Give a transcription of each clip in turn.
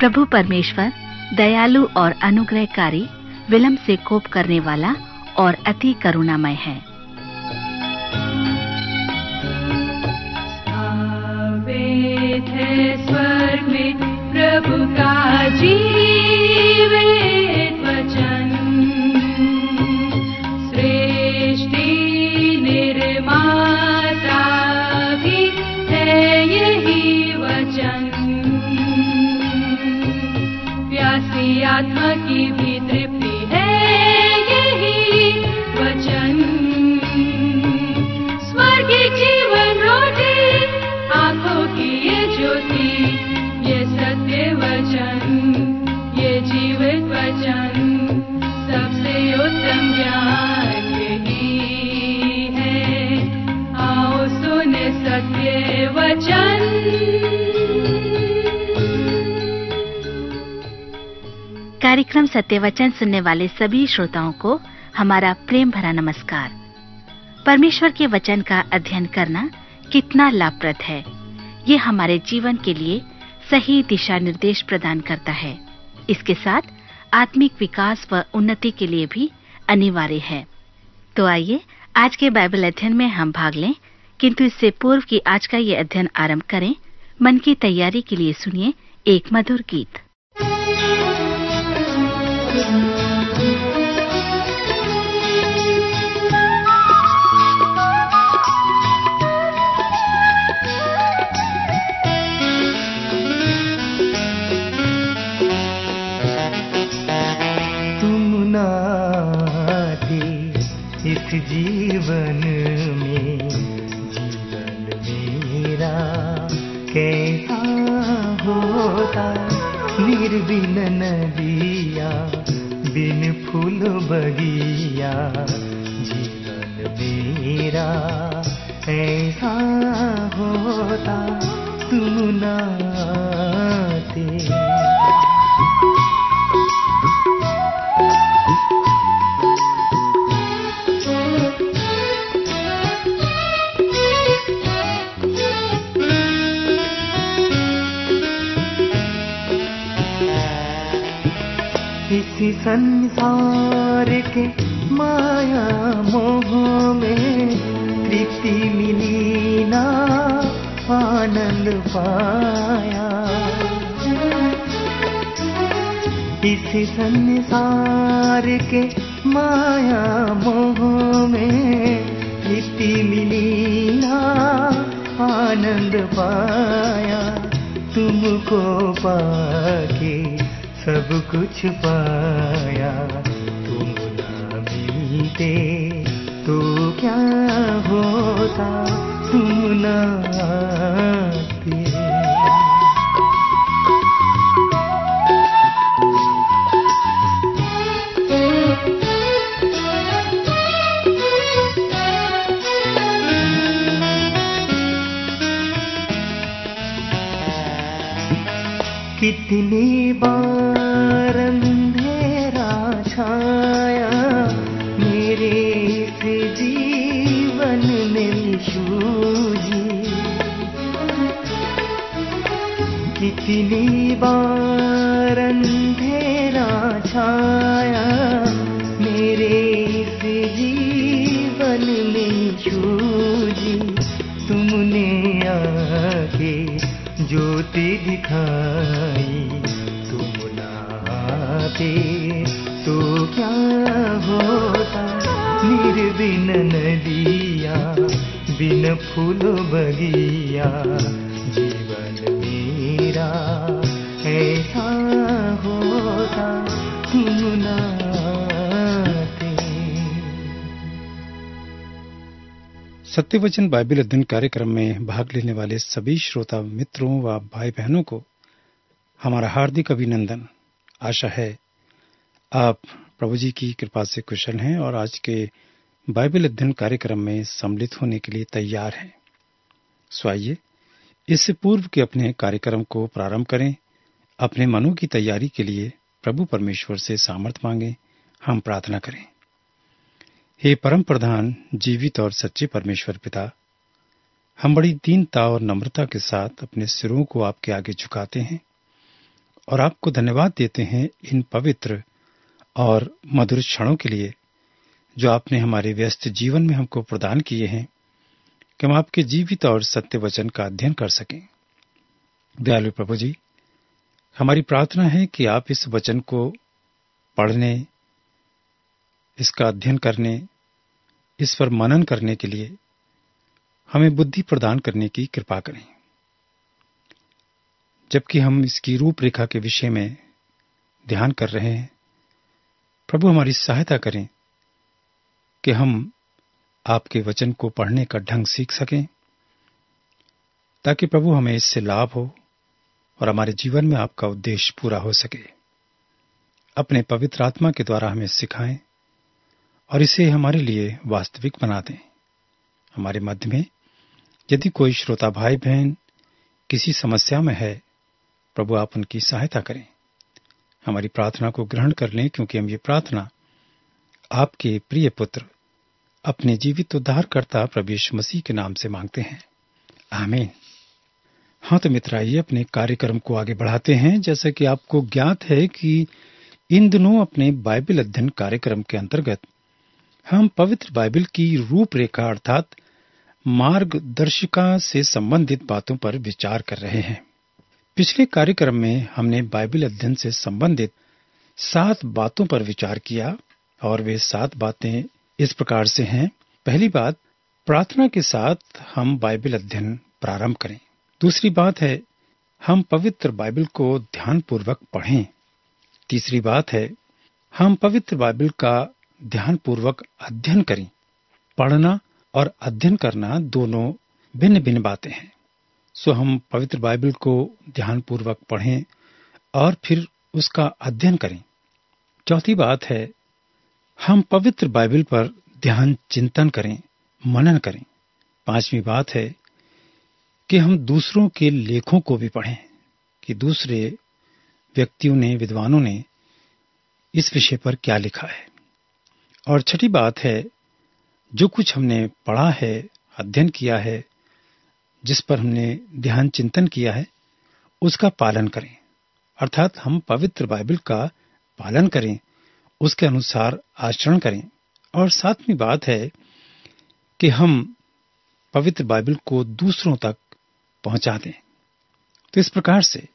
प्रभु परमेश्वर दयालु और अनुग्रहकारी, विलंब से कोप करने वाला और अति करुणामय है। स्थापित है स्वर्ग में प्रभु का जीवित वचन, सृष्टि निर्माता भी है यही वचन, प्यासी आत्मा की भी तृप्ति है यही वचन, स्वर्गीय जीवन रोटी, आंखों की ये ज्योति, ये सत्य वचन, ये जीवित वचन, सबसे उत्तम ज्ञान यही है, आओ सुने सत्य वचन। कार्यक्रम सत्य वचन सुनने वाले सभी श्रोताओं को हमारा प्रेम भरा नमस्कार। परमेश्वर के वचन का अध्ययन करना कितना लाभप्रद है। ये हमारे जीवन के लिए सही दिशा निर्देश प्रदान करता है। इसके साथ आत्मिक विकास व उन्नति के लिए भी अनिवार्य है। तो आइए आज के बाइबल अध्ययन में हम भाग लें, किंतु इससे पूर्व कि आज का ये अध्ययन आरंभ करें, मन की तैयारी के लिए सुनिए एक मधुर गीत। इस जीवन में जीवन मेरा कैसा होता, निर्बिन नदिया बिन फूल बगिया, जीवन मेरा ऐसा होता तुम ना आते। इसी संसार के माया मोह में तृप्ति मिली ना आनंद पाया, इसी संसार के माया मोह में तृप्ति मिली ना आनंद पाया, तुमको पाके सब कुछ पाया, तुम ना मिलते तो क्या होता, तुम ना आते। कितनी बार अंधेरा छाया मेरे से जीवन में सूझी, कितनी बार अंधेरा छाया मेरे से जीवन में सूझी, तुमने आके ज्योति दिखाई, तुम ना आते तो क्या होता, निर्बिन नदिया बिन फूल बगिया, जीवन मेरा ऐसा होता तुम ना आते। सत्यवचन बाइबल अध्ययन कार्यक्रम में भाग लेने वाले सभी श्रोता मित्रों व भाई बहनों को हमारा हार्दिक अभिनंदन। आशा है आप प्रभु जी की कृपा से कुशल हैं और आज के बाइबल अध्ययन कार्यक्रम में सम्मिलित होने के लिए तैयार हैं। सो आइए इससे पूर्व के अपने कार्यक्रम को प्रारंभ करें, अपने मनों की तैयारी के लिए प्रभु परमेश्वर से सामर्थ मांगें। हम प्रार्थना करें। हे परम प्रधान जीवित और सच्चे परमेश्वर पिता, हम बड़ी दीनता और नम्रता के साथ अपने सिरों को आपके आगे झुकाते हैं और आपको धन्यवाद देते हैं इन पवित्र और मधुर क्षणों के लिए जो आपने हमारे व्यस्त जीवन में हमको प्रदान किए हैं कि हम आपके जीवित और सत्य वचन का अध्ययन कर सकें। दयालु प्रभु जी, हमारी प्रार्थना है कि आप इस वचन को पढ़ने, इसका अध्ययन करने, इस पर मनन करने के लिए हमें बुद्धि प्रदान करने की कृपा करें। जबकि हम इसकी रूपरेखा के विषय में ध्यान कर रहे हैं, प्रभु हमारी सहायता करें कि हम आपके वचन को पढ़ने का ढंग सीख सकें, ताकि प्रभु हमें इससे लाभ हो और हमारे जीवन में आपका उद्देश्य पूरा हो सके। अपने पवित्र आत्मा के द्वारा हमें सिखाएं और इसे हमारे लिए वास्तविक बना दें। हमारे मध्य में यदि कोई श्रोता भाई बहन किसी समस्या में है, प्रभु आप उनकी सहायता करें। हमारी प्रार्थना को ग्रहण कर लें, क्योंकि हम ये प्रार्थना आपके प्रिय पुत्र अपने जीवित उद्धारकर्ता प्रभु यीशु मसीह के नाम से मांगते हैं, आमीन। हाँ तो मित्र, आइए अपने कार्यक्रम को आगे बढ़ाते हैं। जैसा कि आपको ज्ञात है कि इन दिनों अपने बाइबल अध्ययन कार्यक्रम के अंतर्गत हम पवित्र बाइबल की रूपरेखा अर्थात मार्गदर्शिका से संबंधित बातों पर विचार कर रहे हैं। पिछले कार्यक्रम में हमने बाइबल अध्ययन से संबंधित 7 बातों पर विचार किया और वे 7 बातें इस प्रकार से हैं। पहली बात, प्रार्थना के साथ हम बाइबल अध्ययन प्रारंभ करें। दूसरी बात है, हम पवित्र बाइबल को ध्यानपूर्वक पढ़ें। तीसरी बात है, हम पवित्र बाइबल का ध्यानपूर्वक अध्ययन करें। पढ़ना और अध्ययन करना दोनों भिन्न भिन्न बातें हैं। सो हम पवित्र बाइबल को ध्यानपूर्वक पढ़ें और फिर उसका अध्ययन करें। चौथी बात है, हम पवित्र बाइबल पर ध्यान चिंतन करें, मनन करें। पांचवी बात है कि हम दूसरों के लेखों को भी पढ़ें कि दूसरे व्यक्तियों ने, विद्वानों ने इस विषय पर क्या लिखा है। और छठी बात है, जो कुछ हमने पढ़ा है, अध्ययन किया है, जिस पर हमने ध्यान चिंतन किया है, उसका पालन करें। अर्थात हम पवित्र बाइबल का पालन करें, उसके अनुसार आचरण करें। और सातवीं बात है कि हम पवित्र बाइबल को दूसरों तक पहुंचा दें। तो इस प्रकार से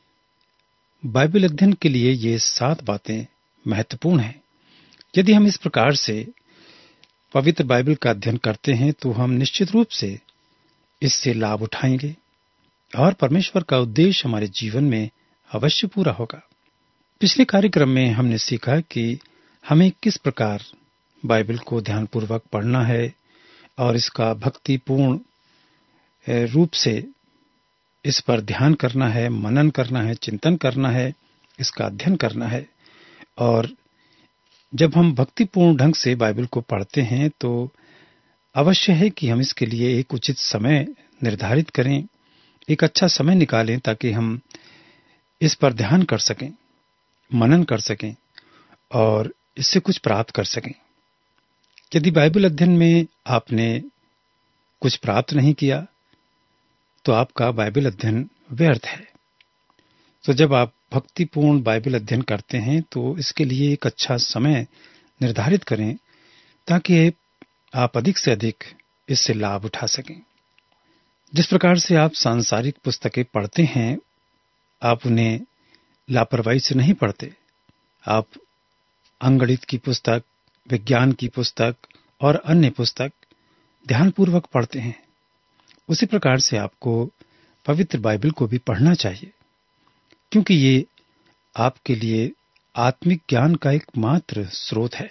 बाइबल अध्ययन के लिए ये 7 बातें महत्वपूर्ण हैं। यदि हम इस प्रकार से पवित्र बाइबल का अध्ययन करते हैं तो हम निश्चित रूप से इससे लाभ उठाएंगे और परमेश्वर का उद्देश्य हमारे जीवन में अवश्य पूरा होगा। पिछले कार्यक्रम में हमने सीखा कि हमें किस प्रकार बाइबल को ध्यानपूर्वक पढ़ना है और इसका भक्तिपूर्ण रूप से इस पर ध्यान करना है, मनन करना है, चिंतन करना है, इसका अध्ययन करना है। और जब हम भक्तिपूर्ण ढंग से बाइबल को पढ़ते हैं तो अवश्य है कि हम इसके लिए एक उचित समय निर्धारित करें, एक अच्छा समय निकालें, ताकि हम इस पर ध्यान कर सकें, मनन कर सकें और इससे कुछ प्राप्त कर सकें। यदि बाइबल अध्ययन में आपने कुछ प्राप्त नहीं किया तो आपका बाइबल अध्ययन व्यर्थ है। तो जब आप भक्तिपूर्ण बाइबल अध्ययन करते हैं तो इसके लिए एक अच्छा समय निर्धारित करें, ताकि आप अधिक से अधिक इससे लाभ उठा सकें। जिस प्रकार से आप सांसारिक पुस्तकें पढ़ते हैं, आप उन्हें लापरवाही से नहीं पढ़ते। आप अंगगणित की पुस्तक, विज्ञान की पुस्तक और अन्य पुस्तक ध्यानपूर्वक पढ़ते हैं। उसी प्रकार से आपको पवित्र बाइबल को भी पढ़ना चाहिए, क्योंकि ये आपके लिए आत्मिक ज्ञान का एकमात्र स्रोत है।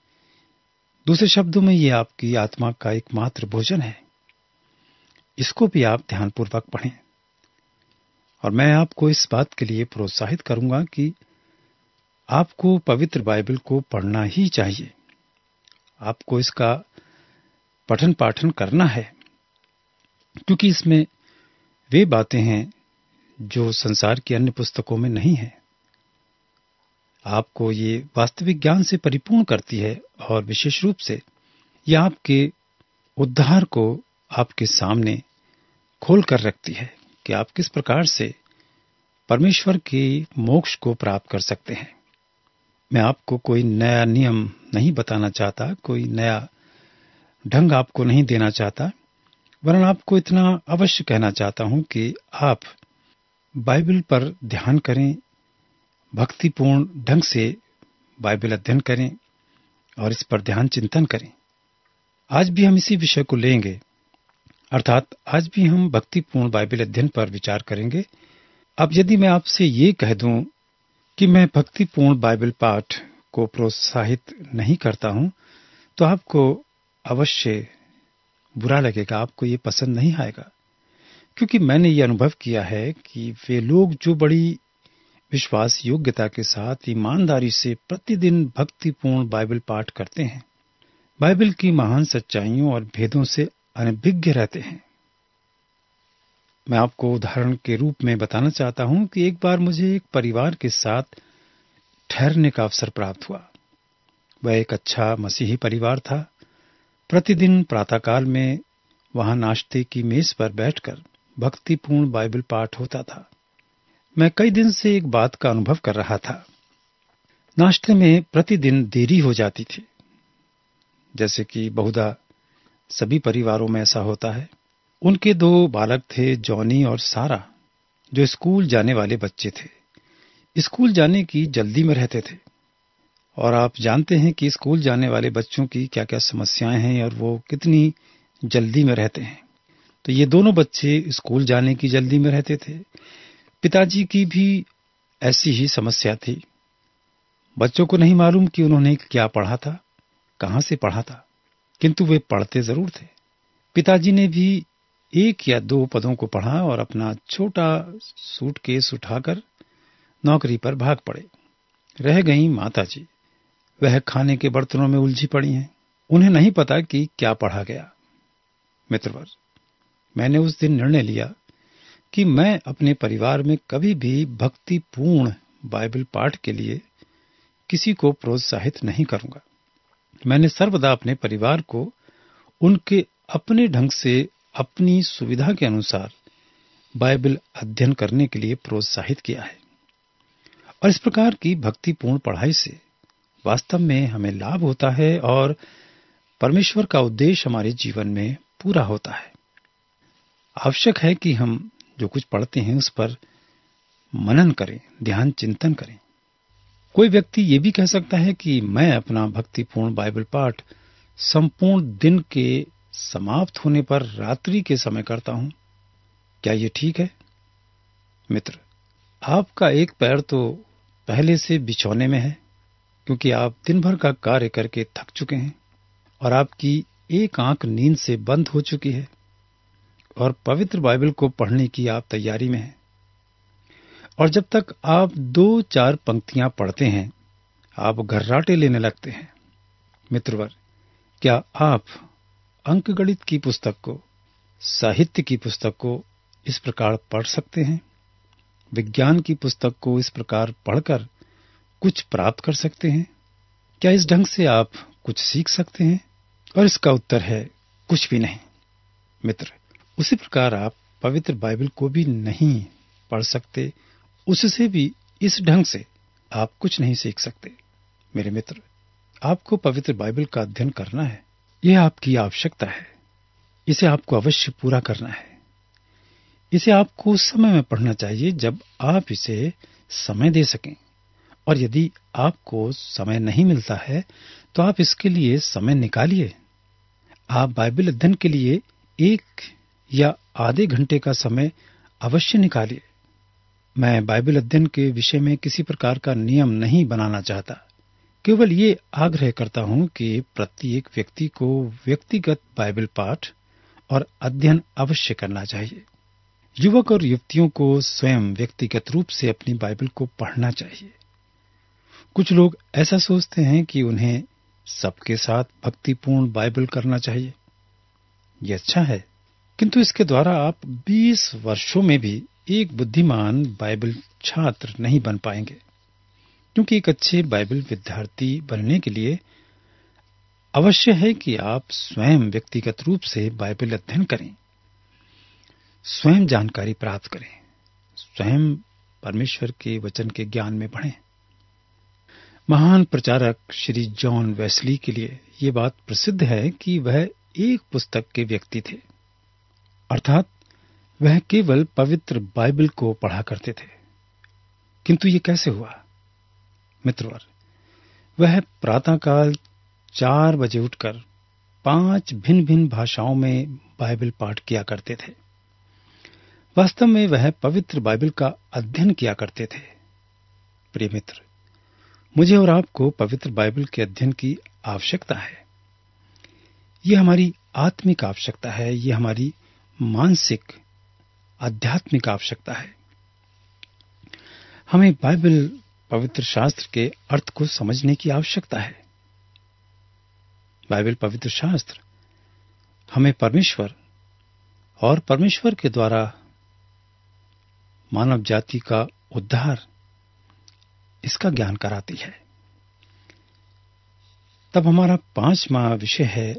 दूसरे शब्दों में ये आपकी आत्मा का एकमात्र भोजन है। इसको भी आप ध्यानपूर्वक पढ़ें। और मैं आपको इस बात के लिए प्रोत्साहित करूंगा कि आपको पवित्र बाइबल को पढ़ना ही चाहिए। आपको इसका पठन पाठन करना है, क्योंकि इसमें वे बातें हैं जो संसार की अन्य पुस्तकों में नहीं है। आपको ये वास्तविक ज्ञान से परिपूर्ण करती है और विशेष रूप से यह आपके उद्धार को आपके सामने खोल कर रखती है कि आप किस प्रकार से परमेश्वर के मोक्ष को प्राप्त कर सकते हैं। मैं आपको कोई नया नियम नहीं बताना चाहता, कोई नया ढंग आपको नहीं देना चाहता, वरन आपको इतना अवश्य कहना चाहता हूं कि आप बाइबल पर ध्यान करें, भक्तिपूर्ण ढंग से बाइबल अध्ययन करें और इस पर ध्यान चिंतन करें। आज भी हम इसी विषय को लेंगे, अर्थात आज भी हम भक्तिपूर्ण बाइबल अध्ययन पर विचार करेंगे। अब यदि मैं आपसे ये कह दूं कि मैं भक्तिपूर्ण बाइबल पाठ को प्रोत्साहित नहीं करता हूं, तो आपको अवश्य बुरा लगेगा, आपको ये पसंद नहीं आएगा, क्योंकि मैंने ये अनुभव किया है कि वे लोग जो बड़ी विश्वास योग्यता के साथ ईमानदारी से प्रतिदिन भक्तिपूर्ण बाइबल पाठ करते हैं, बाइबल की महान सच्चाइयों और भेदों से अनभिज्ञ रहते हैं। मैं आपको उदाहरण के रूप में बताना चाहता हूं कि एक बार मुझे एक परिवार के साथ ठहरने का अवसर प्राप्त हुआ। वह एक अच्छा मसीही परिवार था। प्रतिदिन प्रातःकाल में वहां नाश्ते की मेज पर बैठकर भक्तिपूर्ण बाइबल पाठ होता था। मैं कई दिन से एक बात का अनुभव कर रहा था। नाश्ते में प्रतिदिन देरी हो जाती थी, जैसे कि बहुधा सभी परिवारों में ऐसा होता है। उनके 2 बालक थे, जॉनी और सारा, जो स्कूल जाने वाले बच्चे थे। स्कूल जाने की जल्दी में रहते थे, और आप जानते हैं कि स्कूल जाने वाले बच्चों की क्या क्या समस्याएं हैं और वो कितनी जल्दी में रहते हैं। तो ये दोनों बच्चे स्कूल जाने की जल्दी में रहते थे। पिताजी की भी ऐसी ही समस्या थी। बच्चों को नहीं मालूम कि उन्होंने क्या पढ़ा था, कहां से पढ़ा था, किंतु वे पढ़ते जरूर थे। पिताजी ने भी 1 या 2 पदों को पढ़ा और अपना छोटा सूटकेस उठाकर नौकरी पर भाग पड़े। रह गई माताजी। वह खाने के बर्तनों में उलझी पड़ी हैं। उन्हें नहीं पता कि क्या पढ़ा गया। मित्रवर, मैंने उस दिन निर्णय लिया कि मैं अपने परिवार में कभी भी भक्तिपूर्ण बाइबल पाठ के लिए किसी को प्रोत्साहित नहीं करूंगा। मैंने सर्वदा अपने परिवार को उनके अपने ढंग से, अपनी सुविधा के अनुसार बाइबल अध्ययन करने के लिए प्रोत्साहित किया है। और इस प्रकार की भक्तिपूर्ण पढ़ाई से वास्तव में हमें लाभ होता है और परमेश्वर का उद्देश्य हमारे जीवन में पूरा होता है। आवश्यक है कि हम जो कुछ पढ़ते हैं उस पर मनन करें, ध्यान चिंतन करें। कोई व्यक्ति ये भी कह सकता है कि मैं अपना भक्तिपूर्ण बाइबल पाठ संपूर्ण दिन के समाप्त होने पर रात्रि के समय करता हूं। क्या ये ठीक है? मित्र, आपका एक पैर तो पहले से बिछौने में है, क्योंकि आप दिन भर का कार्य करके थक चुके हैं और आपकी एक आंख नींद से बंद हो चुकी है और पवित्र बाइबल को पढ़ने की आप तैयारी में हैं। और जब तक आप 2-4 पंक्तियां पढ़ते हैं, आप घर्राटे लेने लगते हैं। मित्रवर, क्या आप अंकगणित की पुस्तक को, साहित्य की पुस्तक को इस प्रकार पढ़ सकते हैं? विज्ञान की पुस्तक को इस प्रकार पढ़कर कुछ प्राप्त कर सकते हैं? क्या इस ढंग से आप कुछ सीख सकते हैं? और इसका उत्तर है कुछ भी नहीं। मित्र, उसी प्रकार आप पवित्र बाइबल को भी नहीं पढ़ सकते, उससे भी इस ढंग से आप कुछ नहीं सीख सकते। मेरे मित्र, आपको पवित्र बाइबल का अध्ययन करना है, यह आपकी आवश्यकता है। इसे आपको अवश्य पूरा करना है। इसे आपको उस समय में पढ़ना चाहिए जब आप इसे समय दे सकें, और यदि आपको समय नहीं मिलता है तो आप इसके लिए समय निकालिए। आप बाइबल अध्ययन के लिए 1 या आधे घंटे का समय अवश्य निकालिए। मैं बाइबल अध्ययन के विषय में किसी प्रकार का नियम नहीं बनाना चाहता, केवल ये आग्रह करता हूं कि प्रत्येक व्यक्ति को व्यक्तिगत बाइबल पाठ और अध्ययन अवश्य करना चाहिए। युवक और युवतियों को स्वयं व्यक्तिगत रूप से अपनी बाइबल को पढ़ना चाहिए। कुछ लोग ऐसा सोचते हैं कि उन्हें सबके साथ भक्तिपूर्ण बाइबल करना चाहिए। यह अच्छा है, किंतु इसके द्वारा आप 20 वर्षों में भी एक बुद्धिमान बाइबल छात्र नहीं बन पाएंगे, क्योंकि एक अच्छे बाइबल विद्यार्थी बनने के लिए अवश्य है कि आप स्वयं व्यक्तिगत रूप से बाइबल अध्ययन करें, स्वयं जानकारी प्राप्त करें, स्वयं परमेश्वर के वचन के ज्ञान में बढ़ें। महान प्रचारक श्री जॉन वेस्ली के लिए ये बात प्रसिद्ध है कि वह एक पुस्तक के व्यक्ति थे, अर्थात वह केवल पवित्र बाइबल को पढ़ा करते थे। किंतु ये कैसे हुआ? मित्रवर, वह प्रातःकाल 4 बजे उठकर 5 भिन्न भिन्न भाषाओं में बाइबल पाठ किया करते थे। वास्तव में वह पवित्र बाइबल का अध्ययन किया करते थे। प्रिय मित्र, मुझे और आपको पवित्र बाइबल के अध्ययन की आवश्यकता है। ये हमारी आत्मिक आवश्यकता है, ये हमारी मानसिक आध्यात्मिक आवश्यकता है। हमें बाइबल पवित्र शास्त्र के अर्थ को समझने की आवश्यकता है। बाइबल पवित्र शास्त्र हमें परमेश्वर और परमेश्वर के द्वारा मानव जाति का उद्धार, इसका ज्ञान कराती है। तब हमारा 5वां विषय है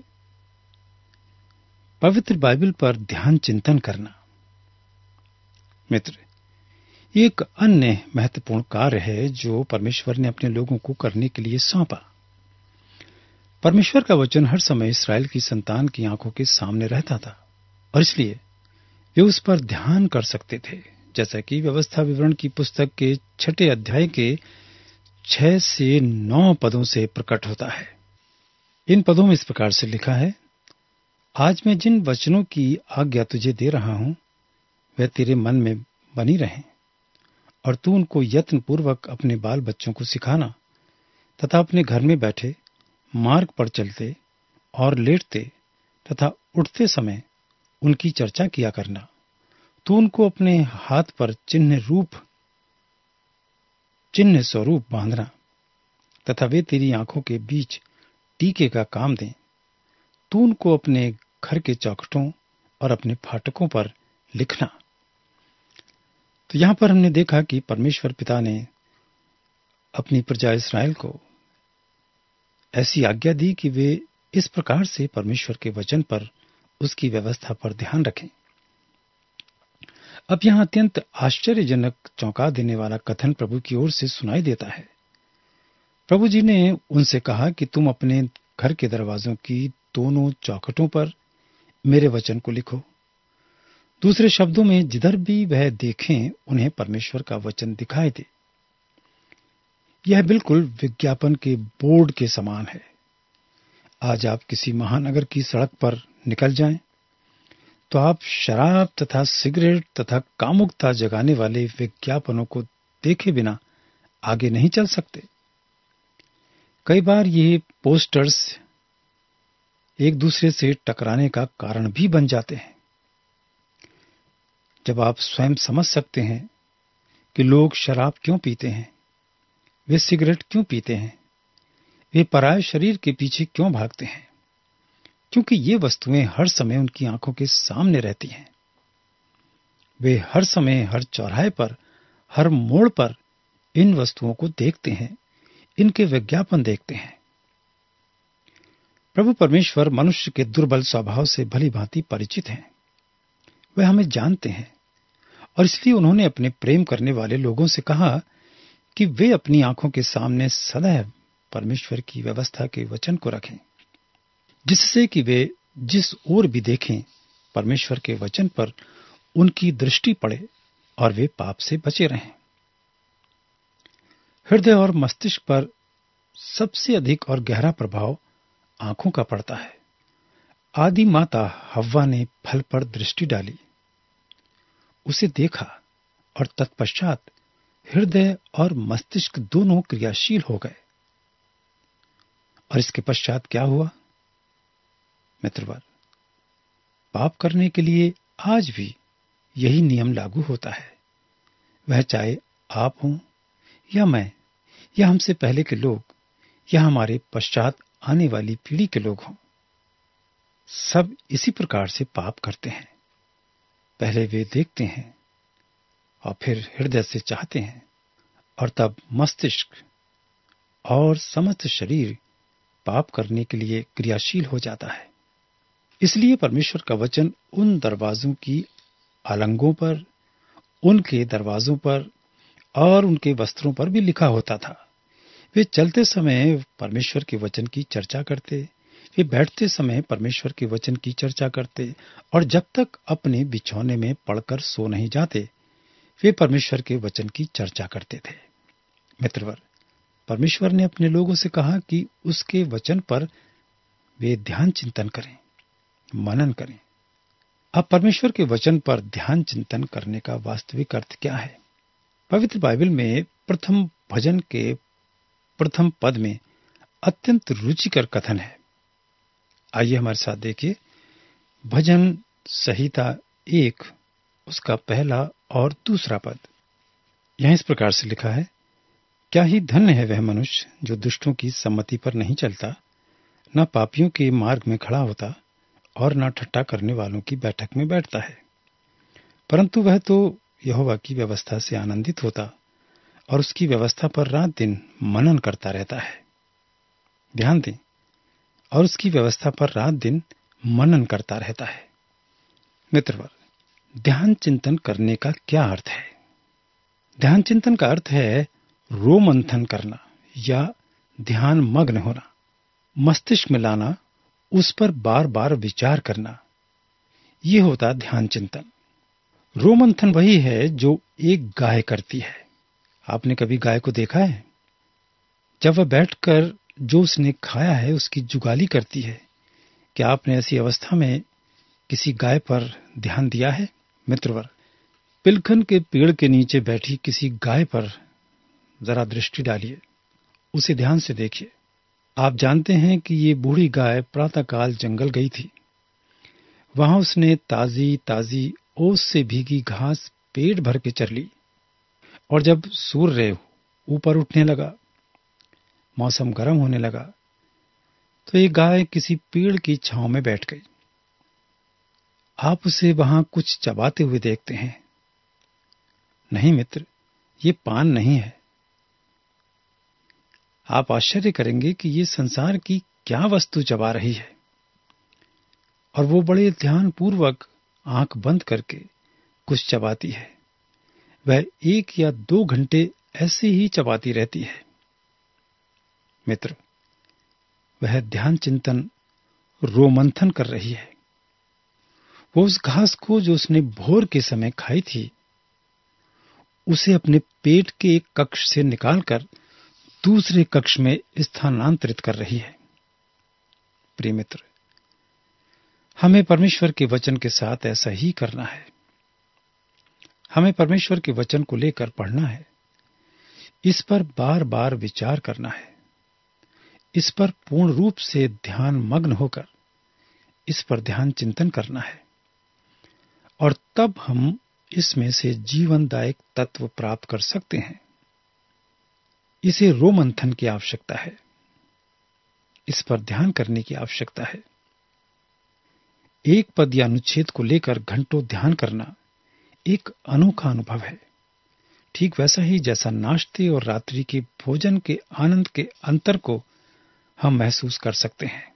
पवित्र बाइबल पर ध्यान चिंतन करना। मित्र, एक अन्य महत्वपूर्ण कार्य है जो परमेश्वर ने अपने लोगों को करने के लिए सौंपा। परमेश्वर का वचन हर समय इस्राएल की संतान की आंखों के सामने रहता था और इसलिए वे उस पर ध्यान कर सकते थे, जैसा कि व्यवस्था विवरण की पुस्तक के 6 अध्याय के 6 से 9 पदों से प्रकट होता है। इन पदों में इस प्रकार से लिखा है, आज मैं जिन वचनों की आज्ञा तुझे दे रहा हूं वे तेरे मन में बनी रहें और तू उनको यत्न पूर्वक अपने बाल बच्चों को सिखाना तथा अपने घर में बैठे, मार्ग पर चलते और लेटते तथा उठते समय उनकी चर्चा किया करना। तू उनको अपने हाथ पर चिन्ह स्वरूप बांधना तथा वे तेरी आंखों के बीच टीके का काम दें। तू उनको अपने घर के चौखटों और अपने फाटकों पर लिखना। तो यहां पर हमने देखा कि परमेश्वर पिता ने अपनी प्रजा इस्राएल को ऐसी आज्ञा दी कि वे इस प्रकार से परमेश्वर के वचन पर, उसकी व्यवस्था पर ध्यान रखें। अब यहां अत्यंत आश्चर्यजनक, चौंका देने वाला कथन प्रभु की ओर से सुनाई देता है। प्रभु जी ने उनसे कहा कि तुम अपने घर के दरवाजों की दोनों चौखटों पर मेरे वचन को लिखो। दूसरे शब्दों में, जिधर भी वह देखें उन्हें परमेश्वर का वचन दिखाई दे। यह बिल्कुल विज्ञापन के बोर्ड के समान है। आज आप किसी महानगर की सड़क पर निकल जाएं तो आप शराब तथा सिगरेट तथा कामुकता जगाने वाले विज्ञापनों को देखे बिना आगे नहीं चल सकते। कई बार ये पोस्टर्स एक दूसरे से टकराने का कारण भी बन जाते हैं। जब आप स्वयं समझ सकते हैं कि लोग शराब क्यों पीते हैं, वे सिगरेट क्यों पीते हैं, वे पराये शरीर के पीछे क्यों भागते हैं, क्योंकि ये वस्तुएं हर समय उनकी आंखों के सामने रहती हैं। वे हर समय, हर चौराहे पर, हर मोड़ पर इन वस्तुओं को देखते हैं, इनके विज्ञापन देखते हैं। प्रभु परमेश्वर मनुष्य के दुर्बल स्वभाव से भली भांति परिचित हैं। वे हमें जानते हैं और इसलिए उन्होंने अपने प्रेम करने वाले लोगों से कहा कि वे अपनी आंखों के सामने सदैव परमेश्वर की व्यवस्था के वचन को रखें, जिससे कि वे जिस ओर भी देखें परमेश्वर के वचन पर उनकी दृष्टि पड़े और वे पाप से बचे रहें। हृदय और मस्तिष्क पर सबसे अधिक और गहरा प्रभाव आंखों का पड़ता है। आदि माता हव्वा ने फल पर दृष्टि डाली, उसे देखा और तत्पश्चात हृदय और मस्तिष्क दोनों क्रियाशील हो गए। और इसके पश्चात क्या हुआ? मित्रवर, पाप करने के लिए आज भी यही नियम लागू होता है। वह चाहे आप हों या मैं या हमसे पहले के लोग या हमारे पश्चात आने वाली पीढ़ी के लोग हों, सब इसी प्रकार से पाप करते हैं। पहले वे देखते हैं और फिर हृदय से चाहते हैं और तब मस्तिष्क और समस्त शरीर पाप करने के लिए क्रियाशील हो जाता है। इसलिए परमेश्वर का वचन उन दरवाजों की अलंगों पर, उनके दरवाजों पर और उनके वस्त्रों पर भी लिखा होता था। वे चलते समय परमेश्वर के वचन की चर्चा करते, वे बैठते समय परमेश्वर के वचन की चर्चा करते, और जब तक अपने बिछौने में पड़कर सो नहीं जाते, वे परमेश्वर के वचन की चर्चा करते थे। मित्रवर, परमेश्वर ने अपने लोगों से कहा कि उसके वचन पर वे ध्यान चिंतन करें, मनन करें। अब परमेश्वर के वचन पर ध्यान चिंतन करने का वास्तविक अर्थ क्या है? पवित्र बाइबल में प्रथम भजन के प्रथम पद में अत्यंत रुचिकर कथन है। आइए हमारे साथ देखिए। भजन संहिता 1 उसका पहला और दूसरा पद। यहां इस प्रकार से लिखा है, क्या ही धन्य है वह मनुष्य जो दुष्टों की सम्मति पर नहीं चलता, न पापियों के मार्ग में खड़ा होता, और न ठट्ठा करने वालों की बैठक में बैठता है, परंतु वह तो यहोवा की व्यवस्था से आनंदित होता और उसकी व्यवस्था पर रात दिन मनन करता रहता है। ध्यान दें, और उसकी व्यवस्था पर रात दिन मनन करता रहता है। मित्रवर, ध्यान चिंतन करने का क्या अर्थ है? ध्यान चिंतन का अर्थ है रोमंथन करना या ध्यान मग्न होना, मस्तिष्क में लाना, उस पर बार बार विचार करना। ये होता ध्यान चिंतन। रोमंथन वही है जो एक गाय करती है। आपने कभी गाय को देखा है? जब वह बैठकर जो उसने खाया है उसकी जुगाली करती है। क्या आपने ऐसी अवस्था में किसी गाय पर ध्यान दिया है? मित्रवर, पिलखन के पेड़ के नीचे बैठी किसी गाय पर जरा दृष्टि डालिए, उसे ध्यान से देखिए। आप जानते हैं कि ये बूढ़ी गाय प्रातःकाल जंगल गई थी। वहां उसने ताजी ताजी ओस से भीगी घास पेट भर के चर ली, और जब सूर्य ऊपर उठने लगा, मौसम गर्म होने लगा, तो ये गाय किसी पेड़ की छांव में बैठ गई। आप उसे वहां कुछ चबाते हुए देखते हैं। नहीं मित्र, ये पान नहीं है। आप आश्चर्य करेंगे कि ये संसार की क्या वस्तु चबा रही है, और वो बड़े ध्यानपूर्वक आंख बंद करके कुछ चबाती है। वह 1 या 2 घंटे ऐसे ही चबाती रहती है। मित्र, वह ध्यान चिंतन रोमंथन कर रही है। वो उस घास को जो उसने भोर के समय खाई थी, उसे अपने पेट के एक कक्ष से निकालकर दूसरे कक्ष में स्थानांतरित कर रही है। प्रिय मित्र, हमें परमेश्वर के वचन के साथ ऐसा ही करना है। हमें परमेश्वर के वचन को लेकर पढ़ना है, इस पर बार बार विचार करना है, इस पर पूर्ण रूप से ध्यान मग्न होकर इस पर ध्यान चिंतन करना है, और तब हम इसमें से जीवनदायक तत्व प्राप्त कर सकते हैं। इसे रोमंथन की आवश्यकता है, इस पर ध्यान करने की आवश्यकता है। एक पद या अनुच्छेद को लेकर घंटों ध्यान करना एक अनोखा अनुभव है, ठीक वैसा ही जैसा नाश्ते और रात्रि के भोजन के आनंद के अंतर को हम महसूस कर सकते हैं।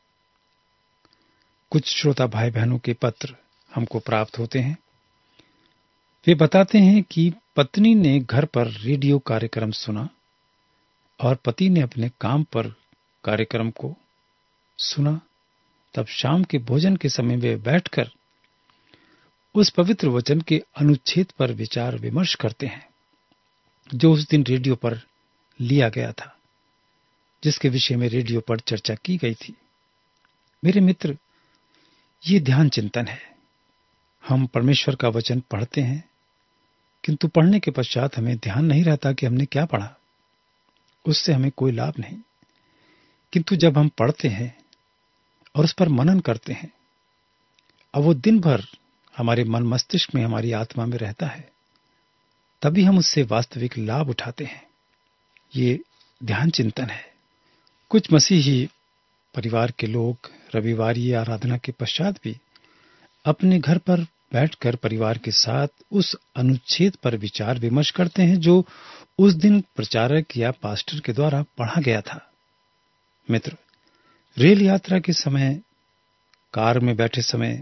कुछ श्रोता भाई बहनों के पत्र हमको प्राप्त होते हैं। वे बताते हैं कि पत्नी ने घर पर रेडियो कार्यक्रम सुना और पति ने अपने काम पर कार्यक्रम को सुना। तब शाम के भोजन के समय वे बैठकर उस पवित्र वचन के अनुच्छेद पर विचार विमर्श करते हैं जो उस दिन रेडियो पर लिया गया था, जिसके विषय में रेडियो पर चर्चा की गई थी। मेरे मित्र, ये ध्यान चिंतन है। हम परमेश्वर का वचन पढ़ते हैं, किंतु पढ़ने के पश्चात हमें ध्यान नहीं रहता कि हमने क्या पढ़ा। उससे हमें कोई लाभ नहीं। किंतु जब हम पढ़ते हैं और उस पर मनन करते हैं, अब वो दिन भर हमारे मन मस्तिष्क में, हमारी आत्मा में रहता है, तभी हम उससे वास्तविक लाभ उठाते हैं। ये ध्यान चिंतन है। कुछ मसीही परिवार के लोग रविवारी आराधना के पश्चात भी अपने घर पर बैठकर परिवार के साथ उस अनुच्छेद पर विचार विमर्श करते हैं जो उस दिन प्रचारक या पास्टर के द्वारा पढ़ा गया था। मित्र, रेल यात्रा के समय, कार में बैठे समय,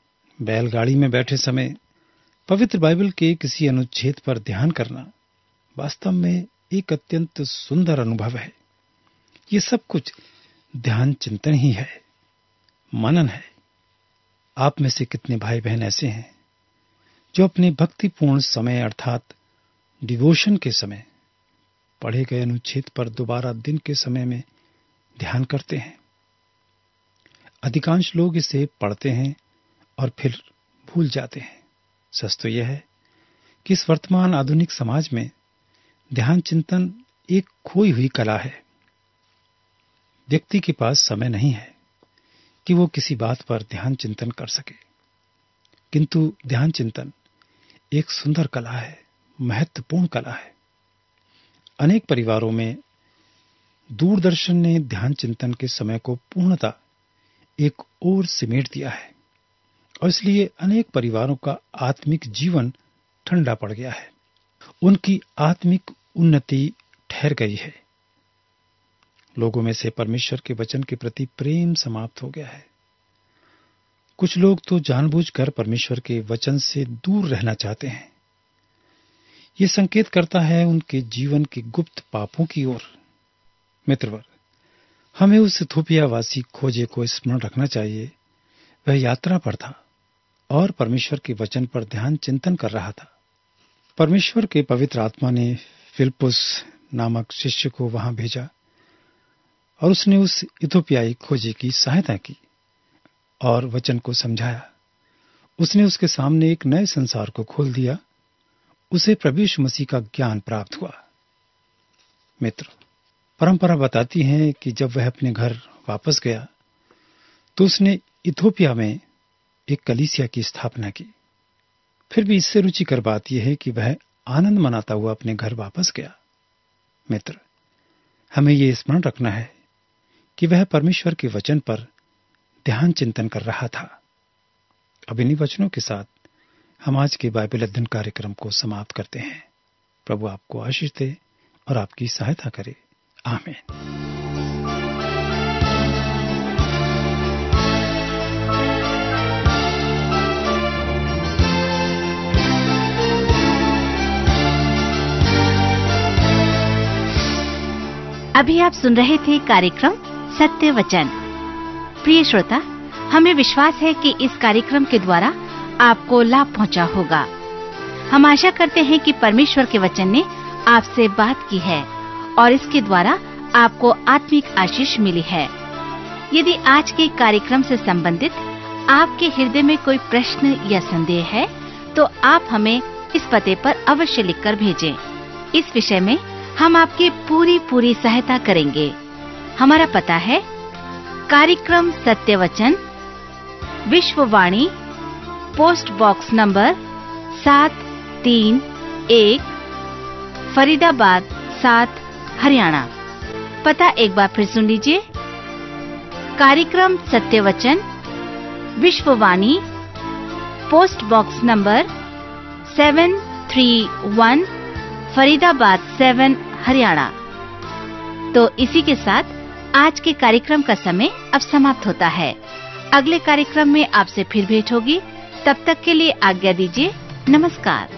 बैलगाड़ी में बैठे समय पवित्र बाइबल के किसी अनुच्छेद पर ध्यान करना वास्तव में एक अत्यंत सुंदर अनुभव है। ये सब कुछ ध्यान चिंतन ही है, मनन है। आप में से कितने भाई बहन ऐसे हैं जो अपने भक्तिपूर्ण समय अर्थात डिवोशन के समय पढ़े गए अनुच्छेद पर दोबारा दिन के समय में ध्यान करते हैं? अधिकांश लोग इसे पढ़ते हैं और फिर भूल जाते हैं। सच तो यह है कि इस वर्तमान आधुनिक समाज में ध्यान चिंतन एक खोई हुई कला है। व्यक्ति के पास समय नहीं है कि वो किसी बात पर ध्यान चिंतन कर सके, किंतु ध्यान चिंतन एक सुंदर कला है, महत्वपूर्ण कला है। अनेक परिवारों में दूरदर्शन ने ध्यान चिंतन के समय को पूर्णतः एक ओर सिमेट दिया है और इसलिए अनेक परिवारों का आत्मिक जीवन ठंडा पड़ गया है। उनकी आत्मिक उन्नति ठहर गई है। लोगों में से परमेश्वर के वचन के प्रति प्रेम समाप्त हो गया है। कुछ लोग तो जानबूझकर परमेश्वर के वचन से दूर रहना चाहते हैं। ये संकेत करता है उनके जीवन के गुप्त पापों की ओर। मित्रवर, हमें उस इथोपिया वासी खोजे को स्मरण रखना चाहिए। वह यात्रा पर था और परमेश्वर के वचन पर ध्यान चिंतन कर रहा था। परमेश्वर के पवित्र आत्मा ने फिलिप्पुस नामक शिष्य को वहां भेजा और उसने उस इथोपियाई खोजे की सहायता की और वचन को समझाया। उसने उसके सामने एक नए संसार को खोल दिया। उसे प्रभु यीशु मसीह का ज्ञान प्राप्त हुआ। मित्र, परंपरा बताती है कि जब वह अपने घर वापस गया तो उसने इथोपिया में एक कलीसिया की स्थापना की। फिर भी इससे रुचिकर बात यह है कि वह आनंद मनाता हुआ अपने घर वापस गया। मित्र, हमें यह स्मरण रखना है कि वह परमेश्वर के वचन पर ध्यान चिंतन कर रहा था। अब इन्हीं वचनों के साथ हम आज के बाइबल अध्ययन कार्यक्रम को समाप्त करते हैं। प्रभु आपको आशीष दे और आपकी सहायता करे। आमीन। अभी आप सुन रहे थे कार्यक्रम सत्य वचन। प्रिय श्रोता, हमें विश्वास है कि इस कार्यक्रम के द्वारा आपको लाभ पहुंचा होगा। हम आशा करते हैं कि परमेश्वर के वचन ने आपसे बात की है और इसके द्वारा आपको आत्मिक आशीष मिली है। यदि आज के कार्यक्रम से संबंधित आपके हृदय में कोई प्रश्न या संदेह है तो आप हमें इस पते पर अवश्य लिखकर भेजें। इस विषय में हम आपकी पूरी सहायता करेंगे। हमारा पता है कार्यक्रम Satya Vachan, Vishwavani, post box number 731, Faridabad 7, Haryana. पता एक बार फिर सुन लीजिए। कार्यक्रम Satya Vachan, Vishwavani, post box number 731, Faridabad 7, Haryana. तो इसी के साथ आज के कार्यक्रम का समय अब समाप्त होता है। अगले कार्यक्रम में आपसे फिर भेंट होगी। तब तक के लिए आज्ञा दीजिए। नमस्कार।